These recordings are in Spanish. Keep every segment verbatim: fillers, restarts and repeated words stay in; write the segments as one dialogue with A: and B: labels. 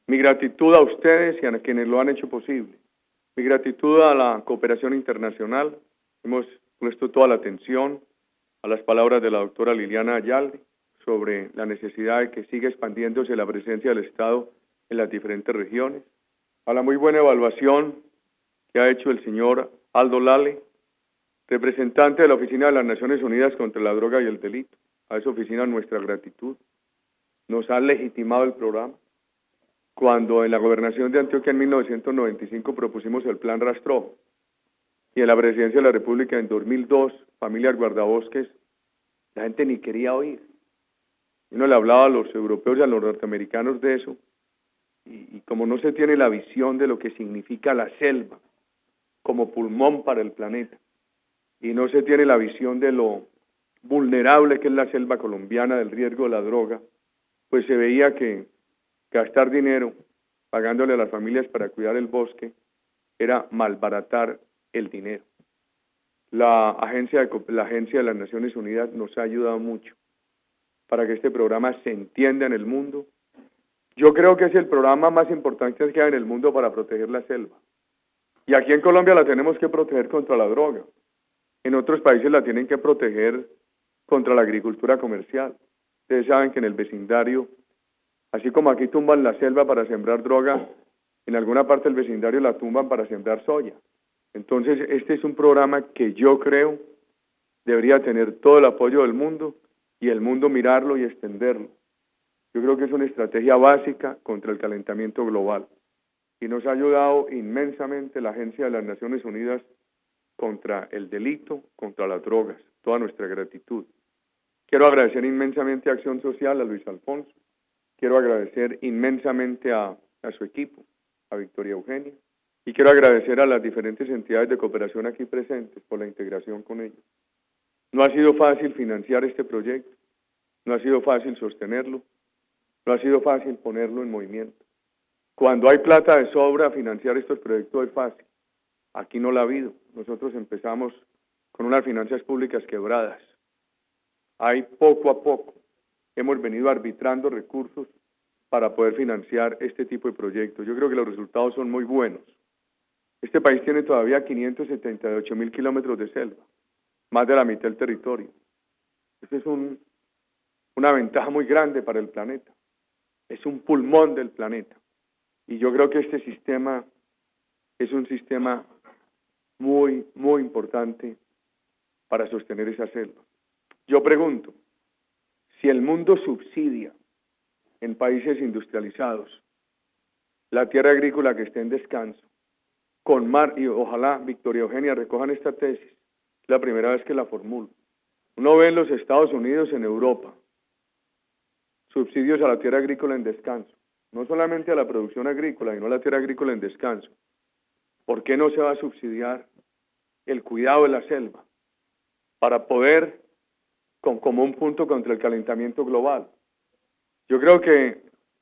A: Mi gratitud a ustedes y a quienes lo han hecho posible. Mi gratitud a la cooperación internacional. Hemos puesto toda la atención a las palabras de la doctora Liliana Ayalde sobre la necesidad de que siga expandiéndose la presencia del Estado en las diferentes regiones. A la muy buena evaluación que ha hecho el señor Aldo Lale, representante de la Oficina de las Naciones Unidas contra la Droga y el Delito. A esa oficina nuestra gratitud. Nos ha legitimado el programa. Cuando en la gobernación de Antioquia en mil novecientos noventa y cinco propusimos el plan Rastrojo y en la presidencia de la República en dos mil dos, familias guardabosques, la gente ni quería oír. Uno le hablaba a los europeos y a los norteamericanos de eso y, y como no se tiene la visión de lo que significa la selva como pulmón para el planeta y no se tiene la visión de lo vulnerable que es la selva colombiana, del riesgo de la droga, pues se veía que gastar dinero pagándole a las familias para cuidar el bosque era malbaratar el dinero. La agencia, de, la agencia de las Naciones Unidas nos ha ayudado mucho para que este programa se entienda en el mundo. Yo creo que es el programa más importante que hay en el mundo para proteger la selva. Y aquí en Colombia la tenemos que proteger contra la droga. En otros países la tienen que proteger contra la agricultura comercial. Ustedes saben que en el vecindario, así como aquí tumban la selva para sembrar droga, en alguna parte del vecindario la tumban para sembrar soya. Entonces, este es un programa que yo creo debería tener todo el apoyo del mundo y el mundo mirarlo y extenderlo. Yo creo que es una estrategia básica contra el calentamiento global y nos ha ayudado inmensamente la Agencia de las Naciones Unidas contra el delito, contra las drogas. Toda nuestra gratitud. Quiero agradecer inmensamente a Acción Social, a Luis Alfonso. Quiero agradecer inmensamente a, a su equipo, a Victoria Eugenia, y quiero agradecer a las diferentes entidades de cooperación aquí presentes por la integración con ellos. No ha sido fácil financiar este proyecto, no ha sido fácil sostenerlo, no ha sido fácil ponerlo en movimiento. Cuando hay plata de sobra, financiar estos proyectos es fácil. Aquí no la ha habido. Nosotros empezamos con unas finanzas públicas quebradas. Hay poco a poco. Hemos venido arbitrando recursos para poder financiar este tipo de proyectos. Yo creo que los resultados son muy buenos. Este país tiene todavía quinientos setenta y ocho mil kilómetros de selva, más de la mitad del territorio. Esta es un, una ventaja muy grande para el planeta. Es un pulmón del planeta. Y yo creo que este sistema es un sistema muy, muy importante para sostener esa selva. Yo pregunto, si el mundo subsidia en países industrializados la tierra agrícola que esté en descanso, con mar, y ojalá Victoria Eugenia recojan esta tesis, es la primera vez que la formulo. Uno ve en los Estados Unidos, en Europa, subsidios a la tierra agrícola en descanso, no solamente a la producción agrícola, sino a la tierra agrícola en descanso. ¿Por qué no se va a subsidiar el cuidado de la selva para poder, con, como un punto contra el calentamiento global? Yo creo que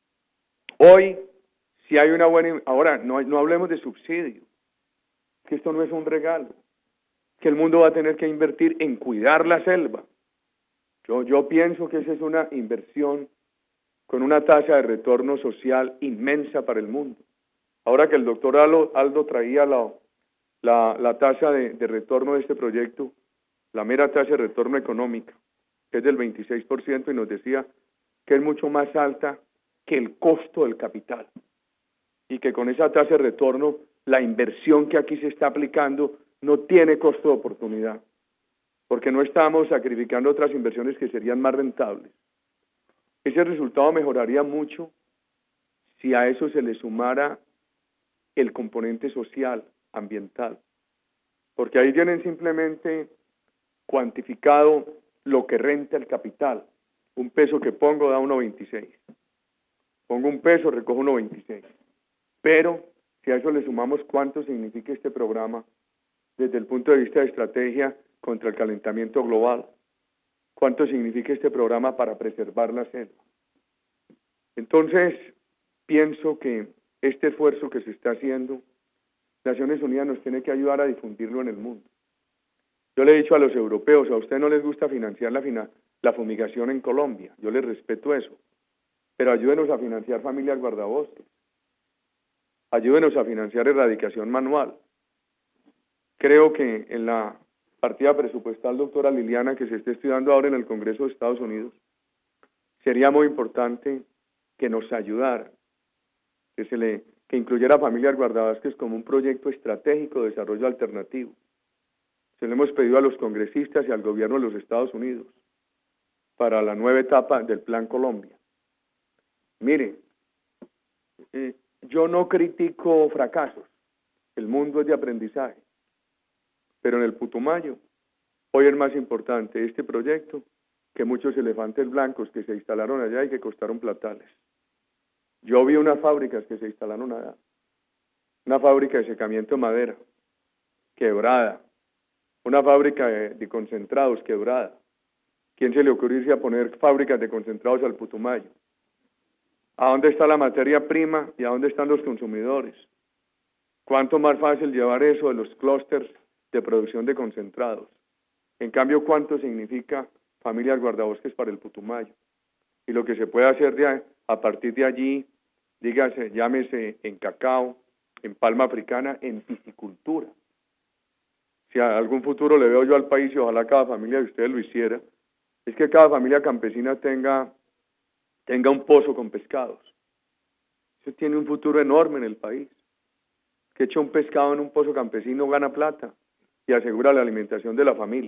A: hoy, si hay una buena... Ahora, no, no hablemos de subsidio, que esto no es un regalo, que el mundo va a tener que invertir en cuidar la selva. Yo, yo pienso que esa es una inversión con una tasa de retorno social inmensa para el mundo. Ahora que el doctor Aldo, Aldo traía la, la, la tasa de, de retorno de este proyecto, la mera tasa de retorno económica, que es del veintiséis por ciento, y nos decía que es mucho más alta que el costo del capital. Y que con esa tasa de retorno, la inversión que aquí se está aplicando no tiene costo de oportunidad, porque no estamos sacrificando otras inversiones que serían más rentables. Ese resultado mejoraría mucho si a eso se le sumara el componente social, ambiental, porque ahí tienen simplemente cuantificado lo que renta el capital. Un peso que pongo da uno veintiséis. Pongo un peso, recojo uno veintiséis. Pero si a eso le sumamos cuánto significa este programa desde el punto de vista de estrategia contra el calentamiento global, cuánto significa este programa para preservar la selva. Entonces, pienso que este esfuerzo que se está haciendo, Naciones Unidas nos tiene que ayudar a difundirlo en el mundo. Yo le he dicho a los europeos, a ustedes no les gusta financiar la, fina, la fumigación en Colombia, yo les respeto eso, pero ayúdenos a financiar familias guardabosques, ayúdenos a financiar erradicación manual. Creo que en la partida presupuestal, doctora Liliana, que se esté estudiando ahora en el Congreso de Estados Unidos, sería muy importante que nos ayudara, que se le que incluyera a Familias Guardavásquez como un proyecto estratégico de desarrollo alternativo. Se lo hemos pedido a los congresistas y al gobierno de los Estados Unidos para la nueva etapa del Plan Colombia. Mire, eh, yo no critico fracasos, el mundo es de aprendizaje, pero en el Putumayo hoy es más importante este proyecto que muchos elefantes blancos que se instalaron allá y que costaron platales. Yo vi unas fábricas que se instalaron allá, una fábrica de secamiento de madera, quebrada, una fábrica de, de concentrados, quebrada. ¿Quién se le ocurriría a poner fábricas de concentrados al Putumayo? ¿A dónde está la materia prima y a dónde están los consumidores? ¿Cuánto más fácil llevar eso de los clústeres de producción de concentrados? En cambio, ¿cuánto significa Familias Guardabosques para el Putumayo? Y lo que se puede hacer de, a partir de allí, dígase, llámese en cacao, en palma africana, en piscicultura. Si a algún futuro le veo yo al país, y ojalá cada familia de ustedes lo hiciera, es que cada familia campesina tenga, tenga un pozo con pescados. Eso tiene un futuro enorme en el país. Que echa un pescado en un pozo campesino gana plata y asegura la alimentación de la familia.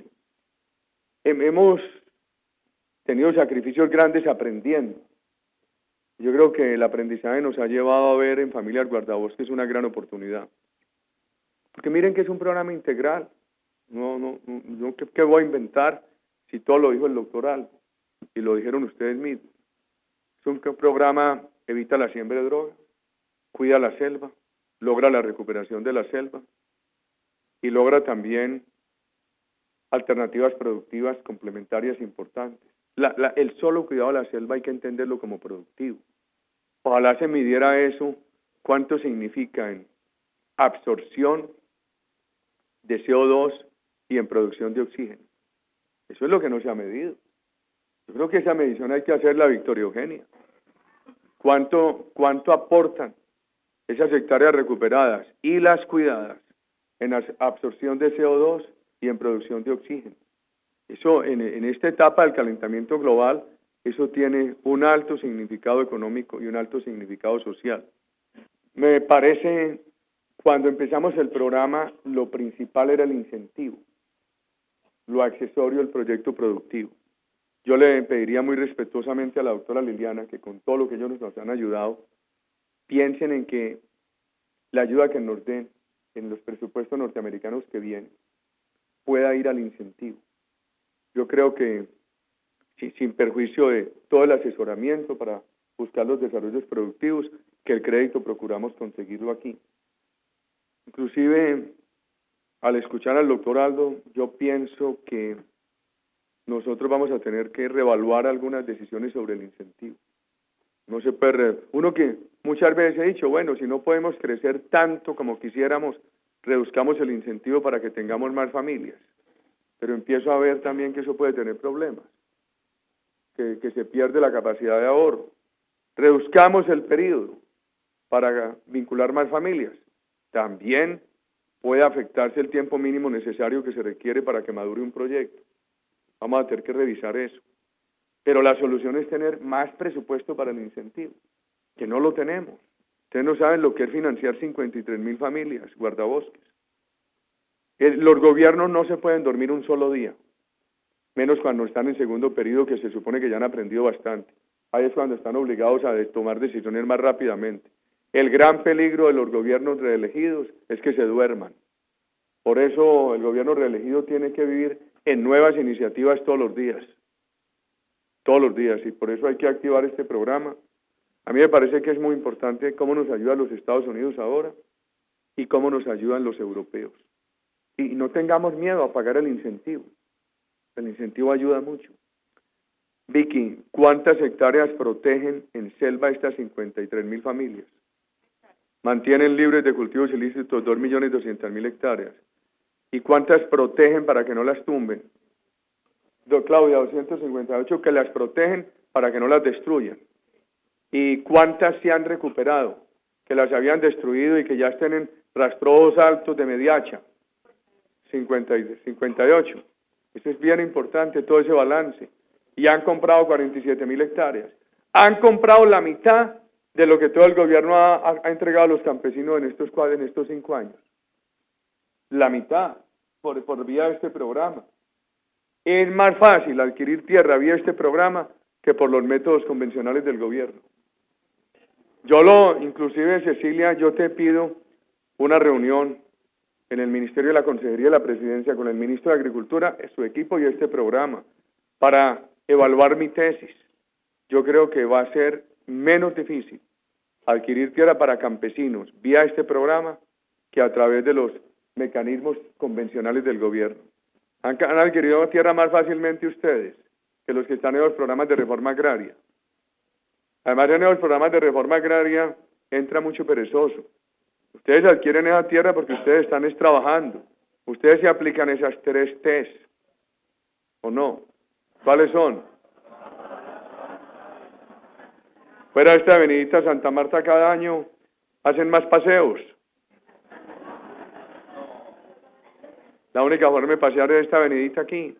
A: Hemos tenido sacrificios grandes aprendiendo. Yo creo que el aprendizaje nos ha llevado a ver en Familias Guardabosques una gran oportunidad. Porque miren que es un programa integral. No, no, no, ¿qué, qué voy a inventar si todo lo dijo el doctor Albo y lo dijeron ustedes mismos? Es un programa que evita la siembra de droga, cuida la selva, logra la recuperación de la selva y logra también alternativas productivas complementarias importantes. La, la, el solo cuidado de la selva hay que entenderlo como productivo. Ojalá se midiera eso, cuánto significa en absorción de C O dos y en producción de oxígeno. Eso es lo que no se ha medido. Yo creo que esa medición hay que hacerla, Victoria Eugenia. ¿Cuánto, cuánto aportan esas hectáreas recuperadas y las cuidadas en absorción de C O dos y en producción de oxígeno? Eso, en, en esta etapa del calentamiento global, eso tiene un alto significado económico y un alto significado social. Me parece, cuando empezamos el programa, lo principal era el incentivo, lo accesorio, el proyecto productivo. Yo le pediría muy respetuosamente a la doctora Liliana que con todo lo que ellos nos han ayudado, piensen en que la ayuda que nos den en los presupuestos norteamericanos que vienen pueda ir al incentivo. Yo creo que, sí, sin perjuicio de todo el asesoramiento para buscar los desarrollos productivos, que el crédito procuramos conseguirlo aquí. Inclusive, al escuchar al doctor Aldo, yo pienso que nosotros vamos a tener que reevaluar algunas decisiones sobre el incentivo. No se puede, uno que muchas veces he dicho, bueno, si no podemos crecer tanto como quisiéramos, reduzcamos el incentivo para que tengamos más familias. Pero empiezo a ver también que eso puede tener problemas, que, que se pierde la capacidad de ahorro. Reduzcamos el periodo para vincular más familias. También puede afectarse el tiempo mínimo necesario que se requiere para que madure un proyecto. Vamos a tener que revisar eso. Pero la solución es tener más presupuesto para el incentivo, que no lo tenemos. Ustedes no saben lo que es financiar cincuenta y tres mil familias, guardabosques. El, los gobiernos no se pueden dormir un solo día, menos cuando están en segundo periodo, que se supone que ya han aprendido bastante. Ahí es cuando están obligados a de, tomar decisiones más rápidamente. El gran peligro de los gobiernos reelegidos es que se duerman. Por eso el gobierno reelegido tiene que vivir en nuevas iniciativas todos los días. Todos los días, y por eso hay que activar este programa. A mí me parece que es muy importante cómo nos ayudan los Estados Unidos ahora y cómo nos ayudan los europeos. Y no tengamos miedo a pagar el incentivo. El incentivo ayuda mucho. Vicky, ¿cuántas hectáreas protegen en selva estas cincuenta y tres mil familias? Mantienen libres de cultivos ilícitos dos millones doscientas mil hectáreas. ¿Y cuántas protegen para que no las tumben? Do, Claudia, doscientos cincuenta y ocho que las protegen para que no las destruyan. ¿Y cuántas se han recuperado? que las habían destruido y que ya estén en rastrojos altos de Mediacha, cincuenta y, cincuenta y ocho. Eso es bien importante, todo ese balance. Y han comprado cuarenta y siete mil hectáreas. Han comprado la mitad de lo que todo el gobierno ha, ha, ha entregado a los campesinos en estos, en estos cinco años. La mitad, por, por vía de este programa. Es más fácil adquirir tierra vía este programa que por los métodos convencionales del gobierno. Yo lo, inclusive Cecilia, yo te pido una reunión en el Ministerio de la Consejería de la Presidencia con el Ministro de Agricultura, su equipo y este programa, para evaluar mi tesis. Yo creo que va a ser menos difícil adquirir tierra para campesinos vía este programa que a través de los mecanismos convencionales del gobierno. Han, han adquirido tierra más fácilmente ustedes que los que están en los programas de reforma agraria. Además, en los programas de reforma agraria entra mucho perezoso. Ustedes adquieren esa tierra porque ustedes están es trabajando. Ustedes se aplican esas tres T's, ¿o no? ¿Cuáles son? Fuera de esta avenidita Santa Marta cada año hacen más paseos. La única forma de pasear es esta avenidita aquí.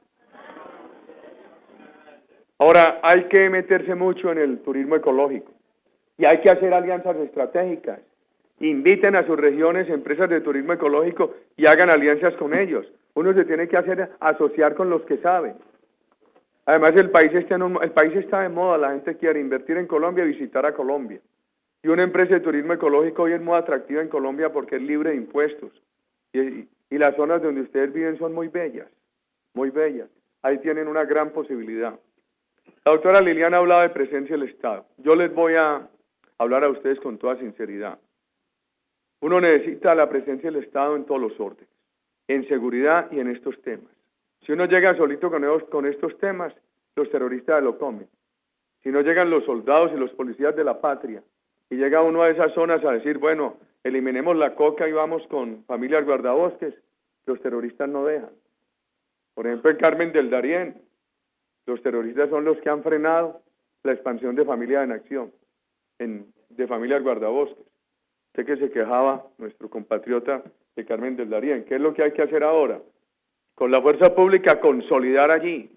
A: Ahora, hay que meterse mucho en el turismo ecológico y hay que hacer alianzas estratégicas. Inviten a sus regiones empresas de turismo ecológico y hagan alianzas con ellos. Uno se tiene que hacer asociar con los que saben. Además, el país está en un, el país está de moda, la gente quiere invertir en Colombia y visitar a Colombia. Y una empresa de turismo ecológico hoy es muy atractiva en Colombia porque es libre de impuestos. Y, y las zonas donde ustedes viven son muy bellas, muy bellas. Ahí tienen una gran posibilidad. La doctora Liliana ha hablado de presencia del Estado. Yo les voy a hablar a ustedes con toda sinceridad. Uno necesita la presencia del Estado en todos los órdenes, en seguridad y en estos temas. Si uno llega solito con, ellos, con estos temas, los terroristas lo comen. Si no llegan los soldados y los policías de la patria, y llega uno a esas zonas a decir, bueno, eliminemos la coca y vamos con familias guardabosques, los terroristas no dejan. Por ejemplo, en Carmen del Darién, los terroristas son los que han frenado la expansión de familias en acción, en, de familias guardabosques. Usted que se quejaba, nuestro compatriota de Carmen del Darién, ¿qué es lo que hay que hacer ahora? Con la fuerza pública consolidar allí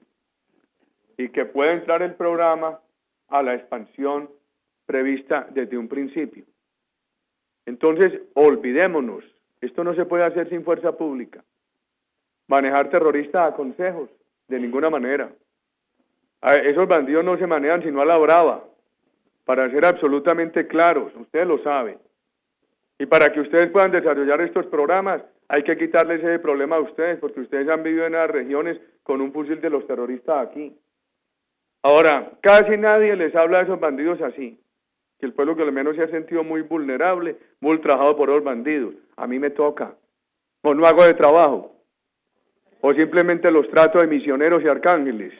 A: y que pueda entrar el programa a la expansión prevista desde un principio. Entonces, olvidémonos, esto no se puede hacer sin fuerza pública. Manejar terroristas a consejos, de ninguna manera. Esos bandidos no se manejan sino a la brava, para ser absolutamente claros, ustedes lo saben. Y para que ustedes puedan desarrollar estos programas, hay que quitarles ese problema a ustedes, porque ustedes han vivido en las regiones con un fusil de los terroristas aquí. Ahora, casi nadie les habla de esos bandidos así, que el pueblo colombiano se ha sentido muy vulnerable, muy ultrajado por los bandidos. A mí me toca, o no hago de trabajo, o simplemente los trato de misioneros y arcángeles.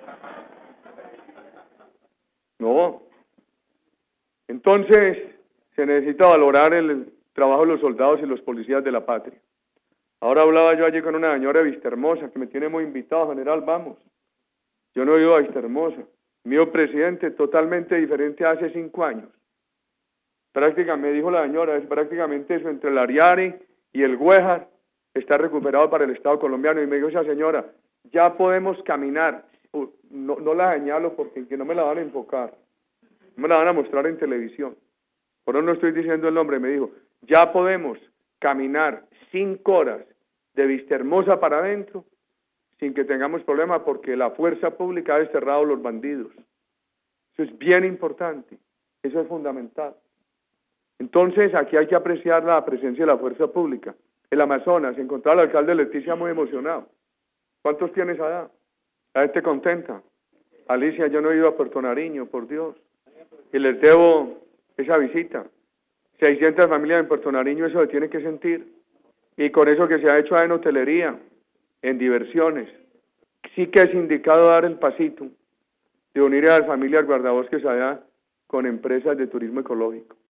A: No. Entonces, se necesita valorar el trabajo de los soldados y los policías de la patria. Ahora hablaba yo allí con una señora de Vistahermosa que me tiene muy invitado, general, vamos. Yo no he ido a Vistahermosa. Mío presidente, totalmente diferente a hace cinco años. Prácticamente, me dijo la señora, es prácticamente eso, entre el Ariari y el Güejar, está recuperado para el Estado colombiano. Y me dijo esa señora, ya podemos caminar. No, no la señalo porque que no me la van a enfocar. No me la van a mostrar en televisión. Por eso no estoy diciendo el nombre. Me dijo, ya podemos caminar cinco horas de Vistahermosa para adentro sin que tengamos problema porque la fuerza pública ha desterrado los bandidos. Eso es bien importante. Eso es fundamental. Entonces, aquí hay que apreciar la presencia de la fuerza pública. El Amazonas, encontraba al alcalde Leticia muy emocionado. ¿Cuántos tienes allá? La gente contenta. Alicia, yo no he ido a Puerto Nariño, por Dios. Y les debo esa visita. seiscientas familias en Puerto Nariño, eso se tiene que sentir. Y con eso que se ha hecho en hotelería, en diversiones, sí que es indicado dar el pasito de unir a las familias guardabosques allá con empresas de turismo ecológico.